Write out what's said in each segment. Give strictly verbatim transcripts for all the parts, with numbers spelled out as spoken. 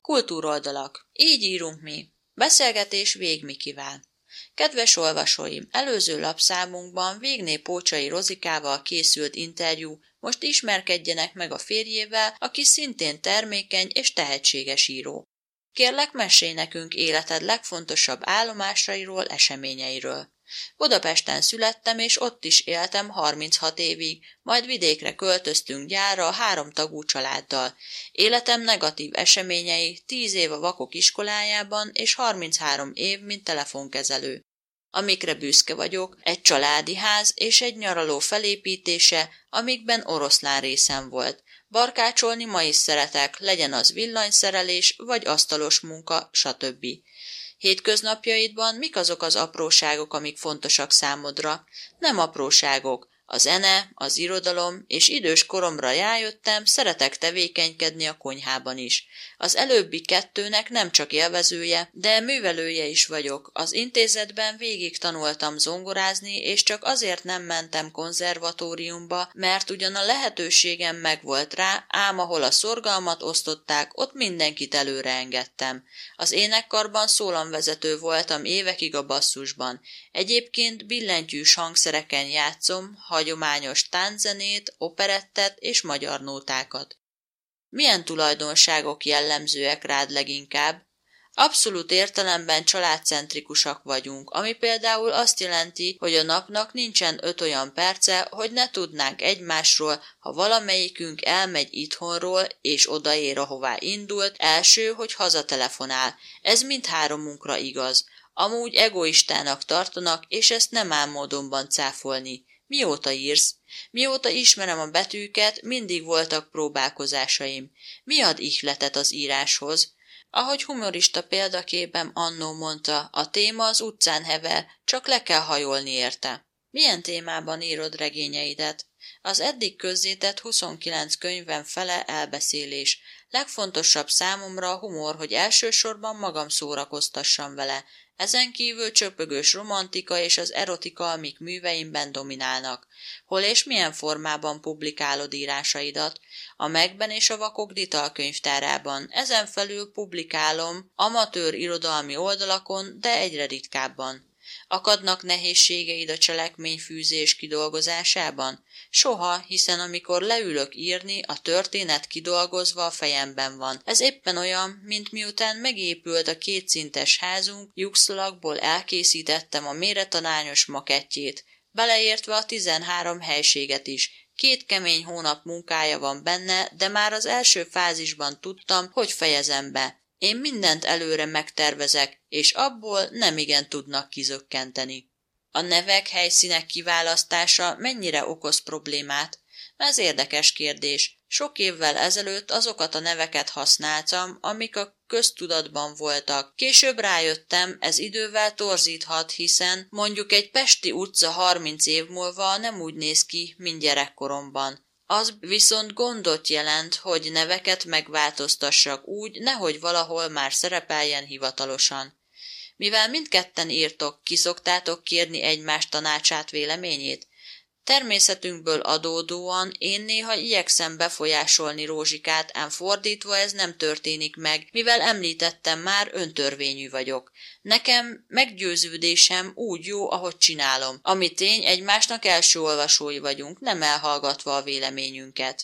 Kultúroldalak. Így írunk mi. Beszélgetés Vég Mikivel. Kedves olvasóim, előző lapszámunkban Végné Pócsai Rozikával készült interjú, most ismerkedjenek meg a férjével, aki szintén termékeny és tehetséges író. Kérlek, mesélj nekünk életed legfontosabb állomásairól, eseményeiről. Budapesten születtem, és ott is éltem harminchat évig, majd vidékre költöztünk gyárra a három tagú családdal. Életem negatív eseményei, tíz év a vakok iskolájában, és harminchárom év, mint telefonkezelő. Amikre büszke vagyok, egy családi ház és egy nyaraló felépítése, amikben oroszlán részem volt. Barkácsolni ma is szeretek, legyen az villanyszerelés vagy asztalos munka, stb. Hétköznapjaidban mik azok az apróságok, amik fontosak számodra? Nem apróságok. A zene, az irodalom, és idős koromra rájöttem, szeretek tevékenykedni a konyhában is. Az előbbi kettőnek nem csak élvezője, de művelője is vagyok. Az intézetben végig tanultam zongorázni, és csak azért nem mentem konzervatóriumba, mert ugyan a lehetőségem megvolt rá, ám ahol a szorgalmat osztották, ott mindenkit előre engedtem. Az énekkarban szólamvezető voltam évekig a basszusban. Egyébként billentyűs hangszereken játszom, hagyományos tánczenét, operettet és magyar nótákat. Milyen tulajdonságok jellemzőek rád leginkább? Abszolút értelemben családcentrikusak vagyunk, ami például azt jelenti, hogy a napnak nincsen öt olyan perce, hogy ne tudnánk egymásról, ha valamelyikünk elmegy itthonról és odaér, ahová indult, első, hogy hazatelefonál. Ez mindhármunkra igaz. Amúgy egoistának tartanak, és ezt nem áll módonban cáfolni. Mióta írsz? Mióta ismerem a betűket, mindig voltak próbálkozásaim. Mi ad ihletet az íráshoz? Ahogy humorista példaképem annó mondta, a téma az utcán hever, csak le kell hajolni érte. Milyen témában írod regényeidet? Az eddig közzétett huszonkilenc könyvem fele elbeszélés. Legfontosabb számomra a humor, hogy elsősorban magam szórakoztassam vele. Ezen kívül csöpögős romantika és az erotika, amik műveimben dominálnak. Hol és milyen formában publikálod írásaidat? A Megben és a Vakok Dital könyvtárában. Ezen felül publikálom amatőr irodalmi oldalakon, de egyre ritkábban. Akadnak nehézségeid a cselekményfűzés kidolgozásában? Soha, hiszen amikor leülök írni, a történet kidolgozva a fejemben van. Ez éppen olyan, mint miután megépült a kétszintes házunk, lyukszalagból elkészítettem a méretanányos makettjét, beleértve a tizenhárom helységet is. Két kemény hónap munkája van benne, de már az első fázisban tudtam, hogy fejezem be. Én mindent előre megtervezek, és abból nemigen tudnak kizökkenteni. A nevek, helyszínek kiválasztása mennyire okoz problémát? Ez érdekes kérdés. Sok évvel ezelőtt azokat a neveket használtam, amik a köztudatban voltak. Később rájöttem, ez idővel torzíthat, hiszen mondjuk egy pesti utca harminc év múlva nem úgy néz ki, mint gyerekkoromban. Az viszont gondot jelent, hogy neveket megváltoztassak úgy, nehogy valahol már szerepeljen hivatalosan. Mivel mindketten írtok, ki szoktátok kérni egymás tanácsát, véleményét? Természetünkből adódóan én néha igyekszem befolyásolni Rózsikát, ám fordítva ez nem történik meg, mivel említettem már, öntörvényű vagyok. Nekem meggyőződésem úgy jó, ahogy csinálom. Ami tény, egymásnak első olvasói vagyunk, nem elhallgatva a véleményünket.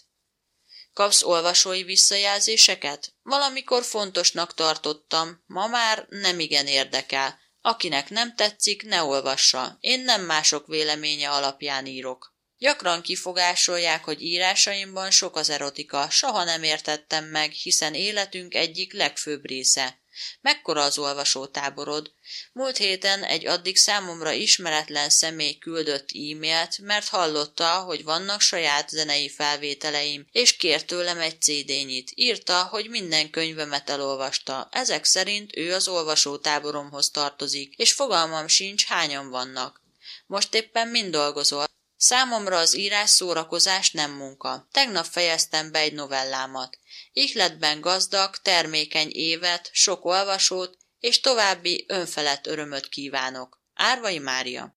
Kapsz olvasói visszajelzéseket? Valamikor fontosnak tartottam, ma már nemigen érdekel. Akinek nem tetszik, ne olvassa. Én nem mások véleménye alapján írok. Gyakran kifogásolják, hogy írásaimban sok az erotika, soha nem értettem meg, hiszen életünk egyik legfőbb része. Mekkora az olvasótáborod? Múlt héten egy addig számomra ismeretlen személy küldött e-mailt, mert hallotta, hogy vannak saját zenei felvételeim, és kért tőlem egy cé dé-nyit. Írta, hogy minden könyvemet elolvasta. Ezek szerint ő az olvasótáboromhoz tartozik, és fogalmam sincs, hányan vannak. Most éppen mind dolgozol. Számomra az írás szórakozás, nem munka. Tegnap fejeztem be egy novellámat. Ihletben gazdag, termékeny évet, sok olvasót és további önfelett örömöt kívánok. Árvai Mária.